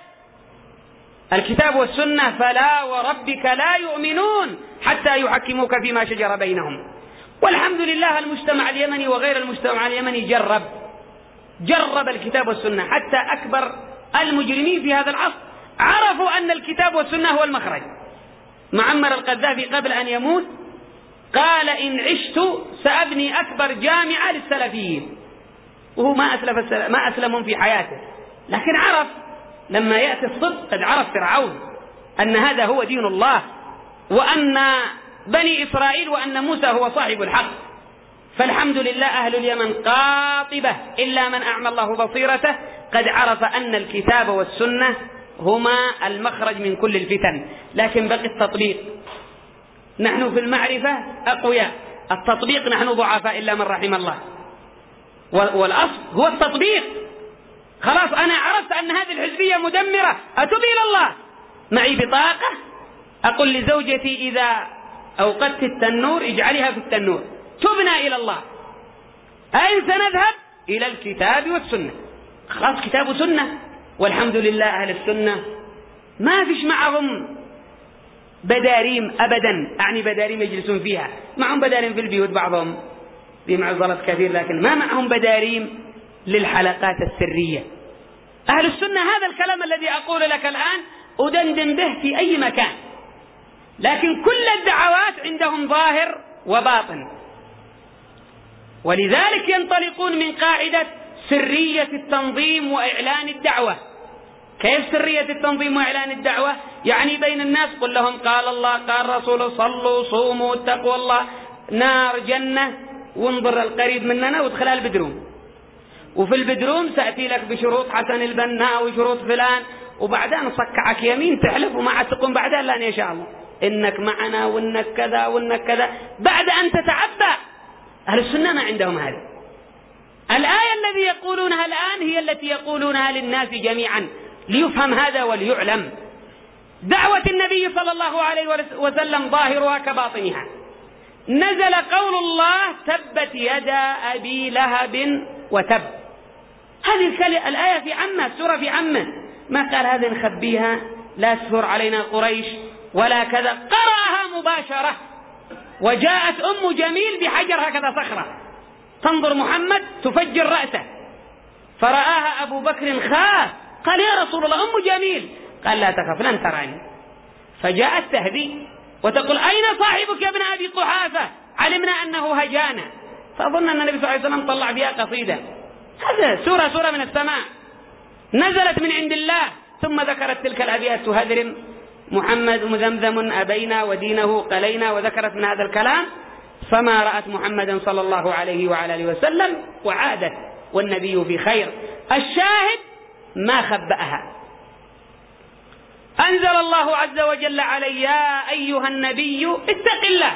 الكتاب والسنة فلا وربك لا يؤمنون حتى يحكموك فيما شجر بينهم. والحمد لله المجتمع اليمني وغير المجتمع اليمني جرب جرب الكتاب والسنة، حتى أكبر المجرمين في هذا العصر عرفوا أن الكتاب والسنة هو المخرج. معمر القذافي قبل أن يموت قال إن عشت سأبني أكبر جامعة للسلفيين، وهو ما أسلف ما أسلمهم في حياته، لكن عرف لما يأتي الصدق قد عرف فرعون أن هذا هو دين الله، وأن بني إسرائيل وأن موسى هو صاحب الحق. فالحمد لله أهل اليمن قاطبة إلا من أعمى الله بصيرته قد عرف أن الكتاب والسنة هما المخرج من كل الفتن. لكن بقي التطبيق. نحن في المعرفة أقوياء، التطبيق نحن ضعفاء إلا من رحم الله، والأصل هو التطبيق. خلاص أنا عرفت أن هذه الحزبية مدمرة، أتوب إلى الله، معي بطاقة أقول لزوجتي إذا أوقدت التنور اجعلها في التنور، تبنا إلى الله. أين سنذهب؟ إلى الكتاب والسنة. خلاص كتاب وسنة، والحمد لله أهل السنة ما فيش معهم بداريم أبدا، أعني بداريم يجلسون فيها، معهم بداريم في البيوت بعضهم بمعضلة كثير، لكن ما معهم بداريم للحلقات السرية. أهل السنة هذا الكلام الذي أقول لك الآن أدندن به في أي مكان، لكن كل الدعوات عندهم ظاهر وباطن، ولذلك ينطلقون من قاعدة سرية التنظيم وإعلان الدعوة. كيف سرية التنظيم وإعلان الدعوة؟ يعني بين الناس قل لهم قال الله قال رسوله، صلوا صوموا اتقوا الله، نار جنة، وانظر القريب مننا وادخل البدروم، وفي البدروم سأتي لك بشروط حسن البنا وشروط فلان، وبعدها نصكعك يمين تحلف وما عاد تقوم بعدها إلا إن شاء الله إنك معنا وإنك كذا وإنك كذا، بعد أن تتعبى. أهل السنة ما عندهم هذا. الآية الذي يقولونها الآن هي التي يقولونها للناس جميعا ليفهم هذا وليعلم. دعوة النبي صلى الله عليه وسلم ظاهرها كباطنها. نزل قول الله تبت يدا أبي لهب وتب. هذه الآية في عمه، السورة في عمه، ما قال هذه نخبيها لا تثور علينا قريش ولا كذا، قرأها مباشرة. وجاءت أم جميل بحجر هكذا صخرة، تنظر محمد تفجر رأسه، فرآها أبو بكر خاف، قال يا رسول الله أم جميل، قال لا تخف لن تراني. فجاءت تهدي وتقول أين صاحبك يا ابن أبي قحافة؟ علمنا أنه هجانا. فأظن أن النبي صلى الله عليه وسلم طلع بها قصيدة، هذا سورة سورة من السماء نزلت من عند الله، ثم ذكرت تلك الأبيات: تهدرم محمد مذمذم أبينا ودينه قلينا، وذكرت من هذا الكلام. فما رأت محمدا صلى الله عليه وعلى آله وسلم وعادت والنبي في خير. الشاهد ما خبأها. أنزل الله عز وجل علي: يا أيها النبي اتق الله.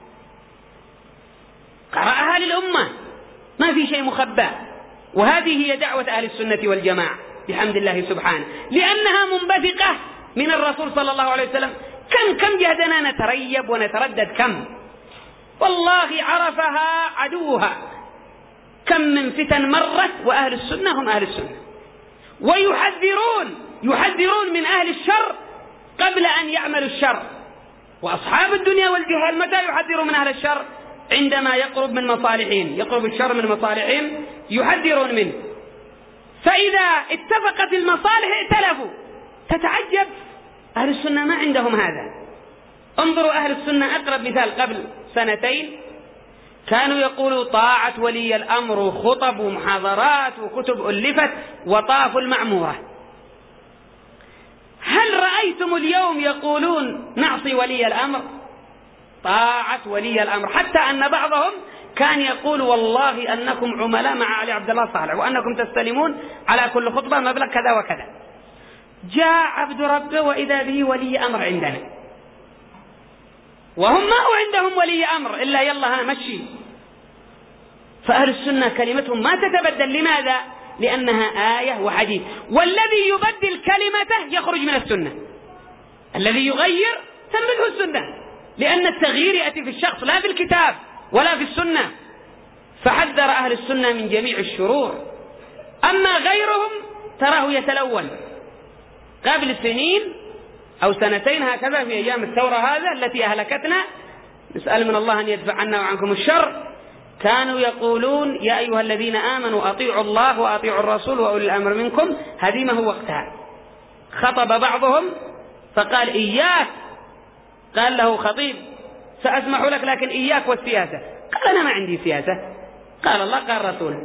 قرأها للأمة، ما في شيء مخبأ. وهذه هي دعوة أهل السنة والجماعة بحمد الله سبحانه، لأنها منبثقة من الرسول صلى الله عليه وسلم. كم كم جهدنا نتريب ونتردد، كم والله عرفها عدوها. كم من فتن مرت وأهل السنة هم أهل السنة، ويحذرون يحذرون من أهل الشر قبل أن يعملوا الشر. وأصحاب الدنيا والجهال متى يحذروا من أهل الشر؟ عندما يقرب من مصالحهم، يقرب الشر من مصالحهم يحذرون منه. فإذا اتفقت المصالح ائتلفوا. تتعجب أهل السنة ما عندهم هذا. انظروا أهل السنة، أقرب مثال قبل سنتين كانوا يقولوا طاعة ولي الأمر، خطب ومحاضرات وكتب ألفت وطافوا المعمورة. هل رأيتم اليوم يقولون نعصي ولي الأمر؟ طاعة ولي الأمر، حتى أن بعضهم كان يقول والله أنكم عملاء مع علي عبد الله صالح، وأنكم تستلمون على كل خطبة مبلغ كذا وكذا. جاء عبد ربه وإذا به ولي أمر عندنا، وهم ما هو عندهم ولي أمر إلا يلا ها مشي. فأهل السنة كلمتهم ما تتبدل. لماذا؟ لأنها آية وحديث، والذي يبدل كلمته يخرج من السنة. الذي يغير تنبذه السنة، لأن التغيير يأتي في الشخص لا في الكتاب ولا في السنة. فحذر أهل السنة من جميع الشرور. أما غيرهم تراه يتلون. قبل سنين أو سنتين هكذا في أيام الثورة هذا التي أهلكتنا، نسأل من الله أن يدفع عنا وعنكم الشر، كانوا يقولون يا أيها الذين آمنوا أطيعوا الله وأطيعوا الرسول وأولي الأمر منكم. هذه ما هو وقتها. خطب بعضهم فقال إياك، قال له خطيب سأسمح لك لكن إياك والسياسة. قال أنا ما عندي سياسة، قال الله قال رسوله.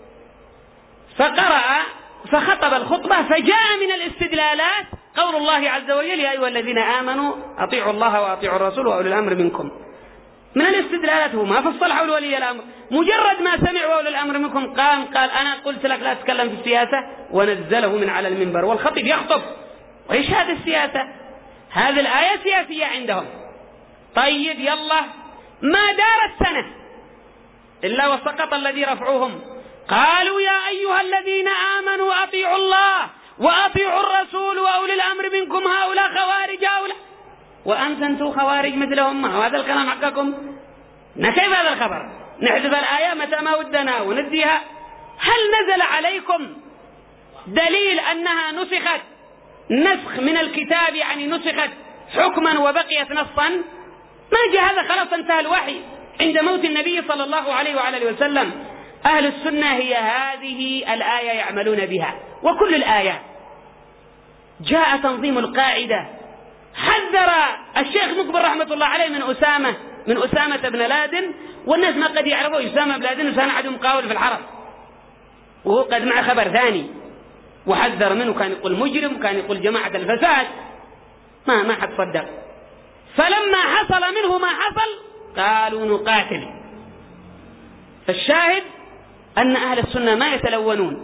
فقرأ فخطب الخطبة، فجاء من الاستدلالات قول الله عز وجل يا أيها الذين آمنوا أطيعوا الله وأطيعوا الرسول وأولي الأمر منكم. من الاستدلالات هو ما فصل حول ولي الأمر، مجرد ما سمع وأولي الأمر منكم قام قال أنا قلت لك لا تتكلم في السياسة، ونزله من على المنبر والخطيب يخطب. وإيش هذه السياسة؟ هذه الآية سياسية عندهم. طيب يلا، ما دارت سنة إلا وسقط الذي رفعوهم قالوا يا أيها الذين آمنوا أطيعوا الله وأطيعوا الرسول وأولي الأمر منكم هؤلاء خوارج هؤلاء، وأنتم أنتم خوارج مثلهم. وهذا الكلام حقكم. كيف هذا الخبر؟ نحذف الآية متى ما ودنا ونديها. هل نزل عليكم دليل أنها نسخت نسخ من الكتاب، يعني نسخت حكما وبقيت نصا؟ ما جاء هذا، خلاص انتهى الوحي عند موت النبي صلى الله عليه وعلى اله وسلم. أهل السنة هي هذه الآية يعملون بها، وكل الآيات. جاء تنظيم القاعدة، حذر الشيخ مقبل رحمة الله عليه من أسامة من أسامة بن لادن، والناس ما قد يعرفوا أسامة بن لادن وكان عدو مقاول في الحرب، وهو قد مع خبر ثاني وحذر منه. كان يقول مجرم، كان يقول جماعة الفساد، ما ما حد صدق. فلما حصل منه ما حصل قالوا نقاتل. فالشاهد أن أهل السنة ما يتلونون.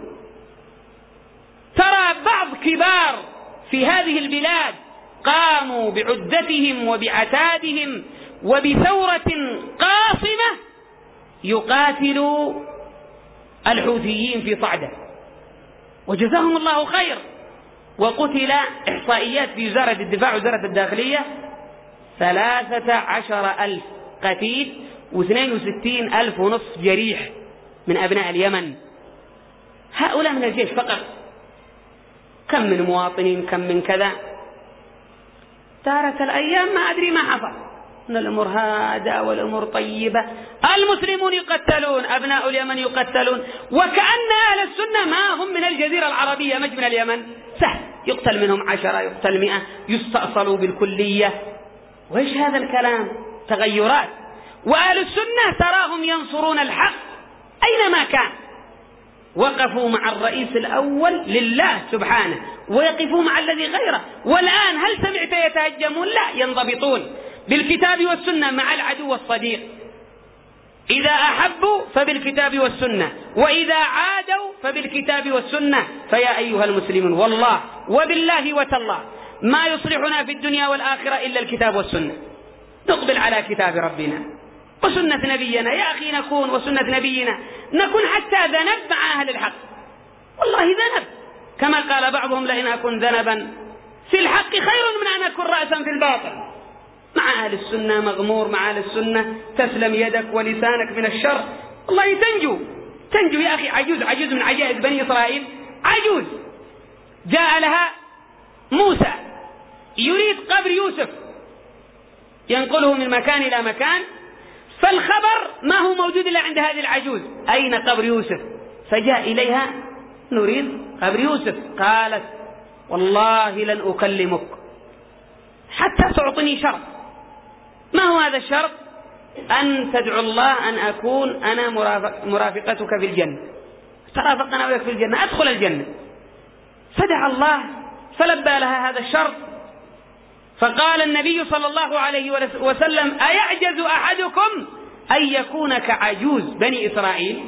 ترى بعض كبار في هذه البلاد قاموا بعدتهم وبعتادهم وبثورة قاصمة يقاتلوا الحوثيين في صعدة، وجزاهم الله خير. وقتل إحصائيات في وزارة الدفاع وزارة الداخلية ثلاثة عشر ألف قتيل واثنين وستين ألف ونصف جريح من أبناء اليمن. هؤلاء من الجيش فقط. كم من مواطنين، كم من كذا. دارت الأيام ما أدري ما حصل. أن الأمور هادئة والأمور طيبة. المسلمون يقتلون، أبناء اليمن يقتلون، وكأن أهل السنة ما هم من الجزيرة العربية، مش من اليمن. سهل، يقتل منهم عشرة، يقتل مئة، يستأصلوا بالكلية. وإيش هذا الكلام؟ تغيرات. وأهل السنة تراهم ينصرون الحق أينما كان. وقفوا مع الرئيس الأول لله سبحانه، ويقفوا مع الذي غيره. والآن هل سمعت يتهجمون؟ لا، ينضبطون بالكتاب والسنة مع العدو والصديق. إذا أحبوا فبالكتاب والسنة، وإذا عادوا فبالكتاب والسنة. فيا أيها المسلمون، والله وبالله وتالله ما يصلحنا في الدنيا والآخرة إلا الكتاب والسنة. نقبل على كتاب ربنا وسنة نبينا. يا أخي نكون وسنة نبينا، نكون حتى ذنب مع أهل الحق. والله ذنب، كما قال بعضهم: لئن أكن ذنبا في الحق خير من أن أكون رأسا في الباطل. مع أهل السنة مغمور، مع أهل السنة تسلم يدك ولسانك من الشر، والله تنجو تنجو. يا أخي عجوز عجوز من عجائز بني إسرائيل، عجوز جاء لها موسى يريد قبر يوسف، ينقله من مكان إلى مكان، فالخبر ما هو موجود إلا عند هذه العجوز: أين قبر يوسف؟ فجاء إليها: نريد قبر يوسف. قالت: والله لن أكلمك حتى تعطني شرط. ما هو هذا الشرط؟ أن تدعو الله أن أكون أنا مرافق مرافقتك في الجنة، ترافقنا وياك في الجنة، أدخل الجنة. فدعا الله فلبى لها هذا الشرط. فقال النبي صلى الله عليه وسلم: أيعجز أحدكم أن يكون كعجوز بني إسرائيل؟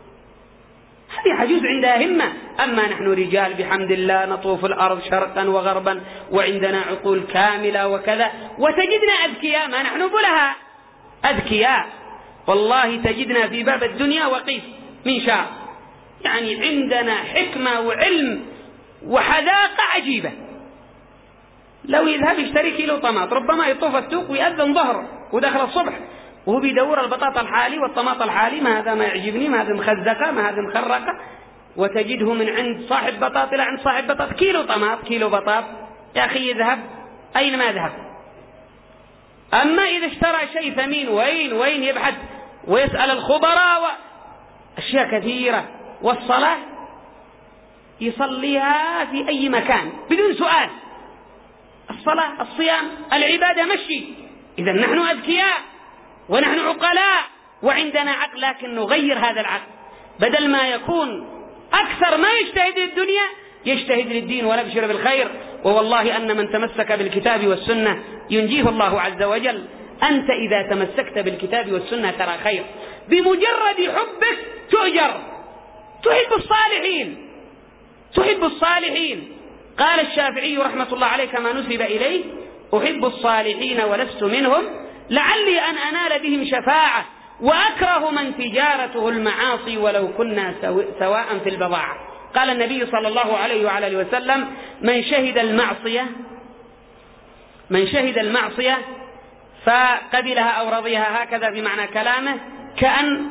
هذه عجوز عندها همة. أما نحن رجال بحمد الله نطوف الأرض شرقا وغربا، وعندنا عقول كاملة وكذا، وتجدنا أذكياء، ما نحن بلها أذكياء. والله تجدنا في باب الدنيا وقيس من شاء، يعني عندنا حكمة وعلم وحذاقة عجيبة. لو يذهب يشتري كيلو طماط ربما يطوف السوق ويأذن ظهر ودخل الصبح وهو بيدور البطاطا الحالي والطماط الحالي، ما هذا ما يعجبني، ما هذا مخزقة، ما هذا مخرقة، وتجده من عند صاحب بطاط إلى عند صاحب بطاط كيلو طماط كيلو بطاط. يا أخي يذهب أين ما يذهب. أما إذا اشترى شيء ثمين وين وين يبحث ويسأل الخبراء وأشياء كثيرة. والصلاة يصليها في أي مكان بدون سؤال. الصلاة، الصيام، العبادة مشي. إذا نحن أذكياء ونحن عقلاء وعندنا عقل، لكن نغير هذا العقل، بدل ما يكون أكثر ما يجتهد للدنيا يجتهد للدين ونبشر بالخير. ووالله أن من تمسك بالكتاب والسنة ينجيه الله عز وجل. أنت إذا تمسكت بالكتاب والسنة ترى خير، بمجرد حبك تؤجر. تحب الصالحين تحب الصالحين قال الشافعي رحمة الله عليه كما نسب إليه: أحب الصالحين ولست منهم، لعلي أن أنال بهم شفاعة، وأكره من تجارته المعاصي ولو كنا سواء في البضاعة. قال النبي صلى الله عليه وعلى آله وسلم: من شهد المعصية من شهد المعصية فقبلها أو رضيها، هكذا في معنى كلامه، كأن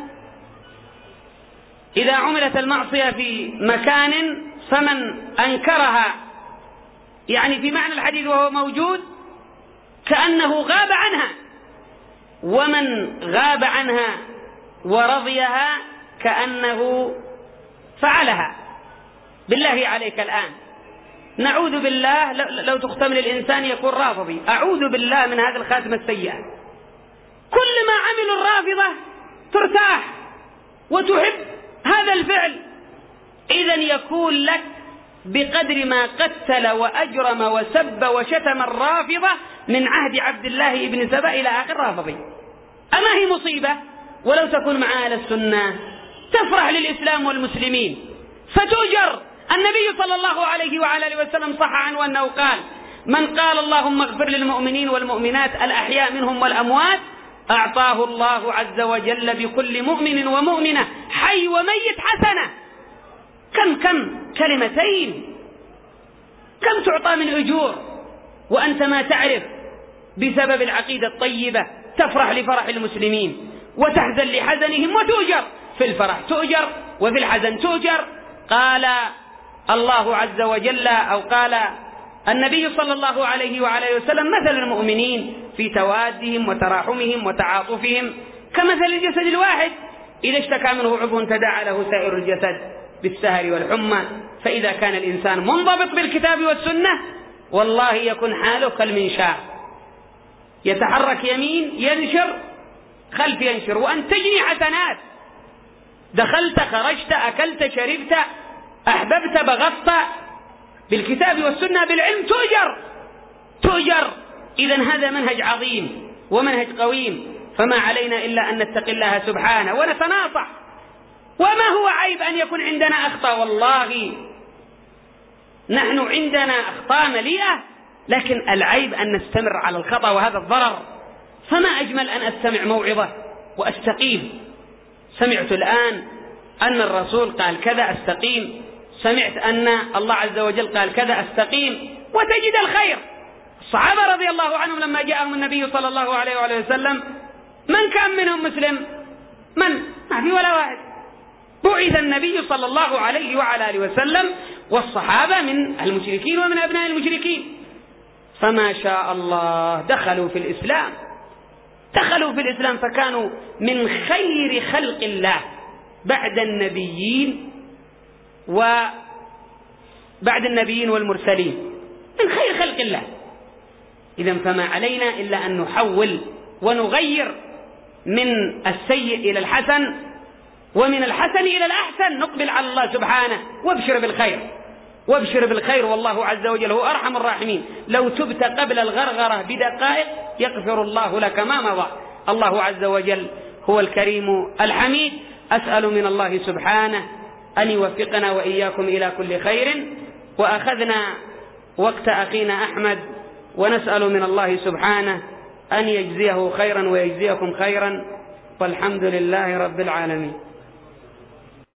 إذا عملت المعصية في مكان فمن أنكرها، يعني في معنى الحديث وهو موجود، كأنه غاب عنها، ومن غاب عنها ورضيها كأنه فعلها. بالله عليك الآن نعوذ بالله لو تختم للإنسان يكون رافضي، أعوذ بالله من هذه الخاتمة السيئة. كل ما عملوا الرافضة ترتاح وتحب هذا الفعل. إذن يكون لك بقدر ما قتل وأجرم وسب وشتم الرافضة من عهد عبد الله بن سبأ إلى آخر رافضي. أما هي مصيبة؟ ولو تكون مع أهل السنة تفرح للإسلام والمسلمين فتؤجر. النبي صلى الله عليه وعلى آله وسلم صح عنه أنه قال: من قال اللهم اغفر للمؤمنين والمؤمنات الأحياء منهم والأموات أعطاه الله عز وجل بكل مؤمن ومؤمنة حي وميت حسنة. كم كم كلمتين كم تعطى من أجور وأنت ما تعرف. بسبب العقيدة الطيبة تفرح لفرح المسلمين وتحزن لحزنهم وتؤجر. في الفرح تؤجر وفي الحزن تؤجر. قال الله عز وجل أو قال النبي صلى الله عليه وعلى وسلم: مثل المؤمنين في توادهم وتراحمهم وتعاطفهم كمثل الجسد الواحد إذا اشتكى منه عضو تداعى له سائر الجسد بالسهر والحمى. فإذا كان الإنسان منضبط بالكتاب والسنة والله يكون حاله كالمنشار، يتحرك يمين ينشر، خلف ينشر، وأن تجني حسنات، دخلت خرجت أكلت شربت أحببت بغضت بالكتاب والسنة بالعلم تؤجر تؤجر. إذن هذا منهج عظيم ومنهج قويم، فما علينا إلا أن نتقي الله سبحانه ونتناصح. وما هو عيب أن يكون عندنا أخطاء، والله نحن عندنا أخطاء مليئة، لكن العيب أن نستمر على الخطأ وهذا الضرر. فما أجمل أن أستمع موعظة وأستقيم. سمعت الآن أن الرسول قال كذا أستقيم، سمعت أن الله عز وجل قال كذا أستقيم، وتجد الخير. الصحابة رضي الله عنهم لما جاءهم النبي صلى الله عليه وآله وسلم من كان منهم مسلم؟ من؟ ما في ولا واحد. بعث النبي صلى الله عليه وعلى آله وسلم والصحابة من المشركين ومن أبناء المشركين، فما شاء الله دخلوا في الإسلام دخلوا في الإسلام فكانوا من خير خلق الله بعد النبيين وبعد النبيين والمرسلين، من خير خلق الله. إذن فما علينا إلا أن نحول ونغير من السيء إلى الحسن ومن الحسن إلى الأحسن، نقبل على الله سبحانه وابشر بالخير وابشر بالخير، والله عز وجل هو أرحم الراحمين. لو تبت قبل الغرغرة بدقائق يغفر الله لك ما مضى. الله عز وجل هو الكريم الحميد. أسأل من الله سبحانه أن يوفقنا وإياكم إلى كل خير. وأخذنا وقت أخينا أحمد، ونسأل من الله سبحانه أن يجزيه خيرا ويجزيكم خيرا، والحمد لله رب العالمين.